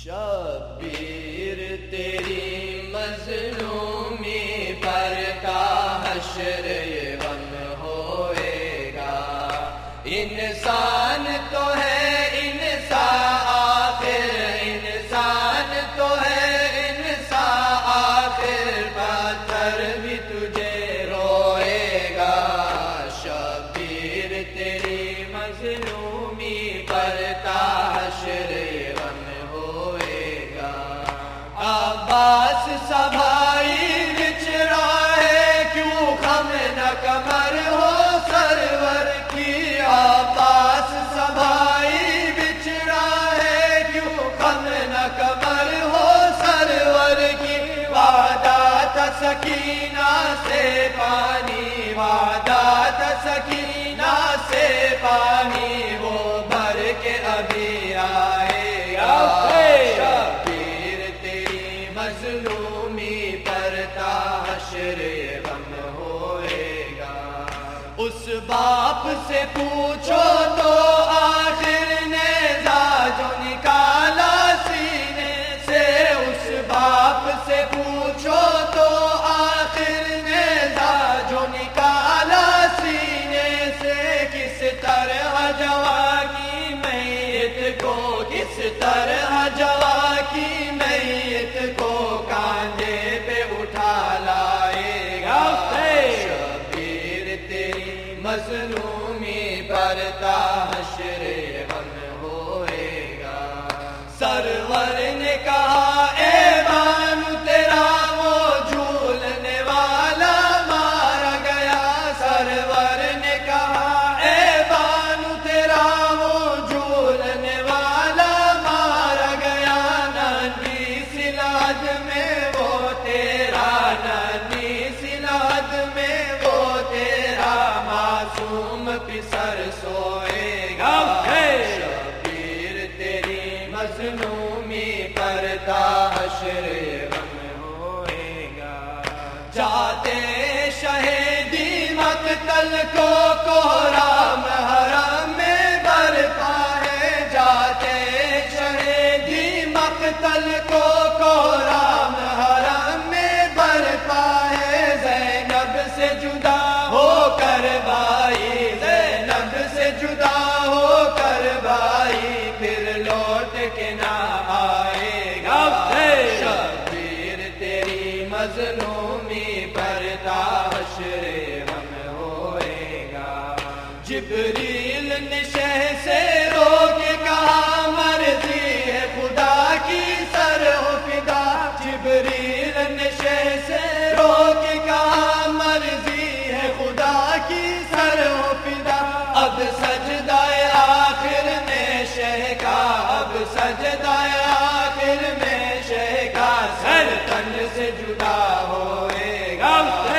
شبیر تیری مظلومی پر کا حشر غم ہوئے گا. انسان تو ہے انسان آخر، انسان تو ہے انسان آخر، پتھر بھی تجھے روئے گا. شبیر تیری مظلومی پر کا حشر عباس سبھائی بچھڑا ہے، کیوں غم نہ کمر ہو سرور کی. عباس سبھائی بچھڑا ہے، کیوں غم نہ کمر ہو سرور کی. وعدہ تھا سکینہ سے پانی، وعدہ تھا سکینہ سے پانی، وہ بھر کے ابھی آئے گا. مظلومی پر تا حشر غم ہوئے گا. اس باپ سے پوچھو تو آخر نیزہ جو نکالا سینے سے. اس باپ سے پوچھو تو آخر نیزہ جو نکالا سینے سے. کس طرح جوا کی میت کو، کس طرح جوا کی میت کو کاندھے پہ اٹھا لائے گا. شبیر تیری مظلومی پر تا حشر غم ہوئے گا. سرور نے کہا اے بانو تیرا وہ جھولنے والا مارا گیا. سرور نے کہا اے بانو تیرا وہ جھولنے والا مارا گیا. ننھی سلاد میں وہ تیرا، ننھی سلاد میں وہ تیرا معصوم پسر سوئے گا. شبیر تیری مظلومی پر تا حشر غم ہوئے گا. جاتے شہیدی مقتل کو کوہرام حرم میں برپا ہے. جاتے شہیدی مقتل کو کوہرام حرم میں برپا ہے. زینب سے جدا ہو کر بھائی، زینب سے جدا ہو کر بھائی، پھر لوٹ کے نہ آئے گا. شبیر تیری مظلومی پر تا حشر غم ہوئے گا. جبریل نے شہ سے رو کے کہا مرضی ہے خدا کی سر ہو فدا. جبریل نے شہ سے رو کے کہا مرضی ہے خدا کی سر ہو فدا. اب سجدہ آخر میں شہ کا، اب سجدہ آخر میں شہ کا، سر تن سے جدا ہوئے گا.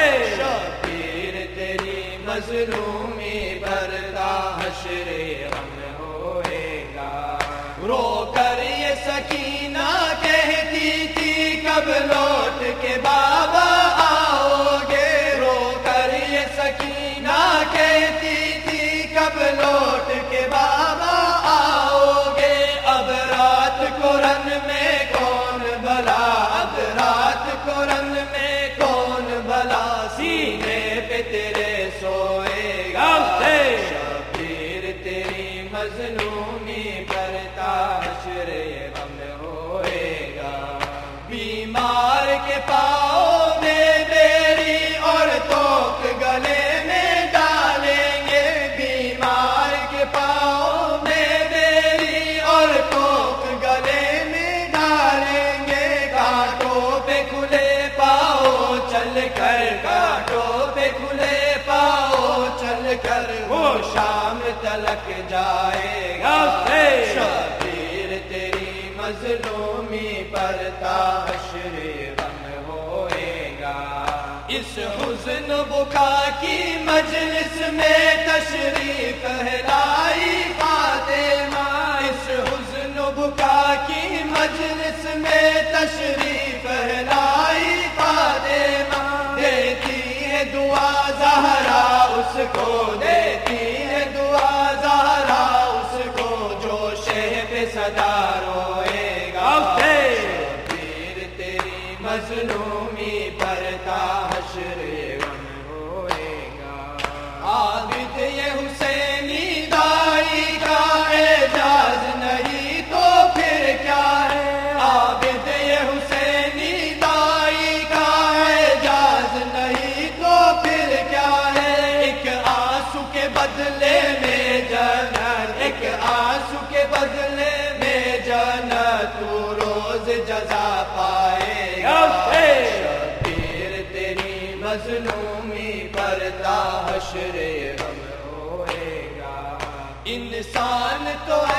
شبیر تیری مظلومی پر تا حشر غم ہوئے گا. رو کر یہ سکینہ کہتی تھی کب لوٹ کے بابا آؤ گے. رو کر یہ سکینہ کہتی تھی کب لوٹ کے بابا آؤ گے. اب رات کو رن میں کون بھلا، اب رات کو رن میں کون بھلا سینے پہ تیرے سوئے گا. شبیر تیری مظلومی پر تا حشر غم ہوئے گا. بیمار کے پاؤں میں بیری اور توک گلے میں ڈالیں گے. بیمار کے پاؤں میں بیری اور توک گلے میں ڈالیں گے. کانٹوں پہ کھلے پاؤں چل کر، کانٹوں پہ کھلے پاؤں چل کر وہ شام تلک جائے گا. شبیر تیری مظلومی پر تا حشر غم ہوئے گا. اس حزن بکا کی مجلس میں تشریف لائی فاطمہ. اس حزن بکا کی مجلس میں تشریف لائی فاطمہ. دیتی ہے دعا زہرا اس کو، دیتی ہے دعا زہرا اس کو، جو شہ پہ صدا روئے گا. مظلومی پر تا حشر غم ہوئے گا عابد یہ حسینی دائی کا اعجاز نہیں تو پھر کیا ہے عابد یہ حسینی دائی کا اعجاز نہیں تو پھر کیا ہے ایک آنسو کے بدلے میں جنت ایک آنسو کے بدلے میں جنت تو روز جزا پائے گا شبیر تیری مظلومی پر تا حشر غم ہوئے گا انسان تو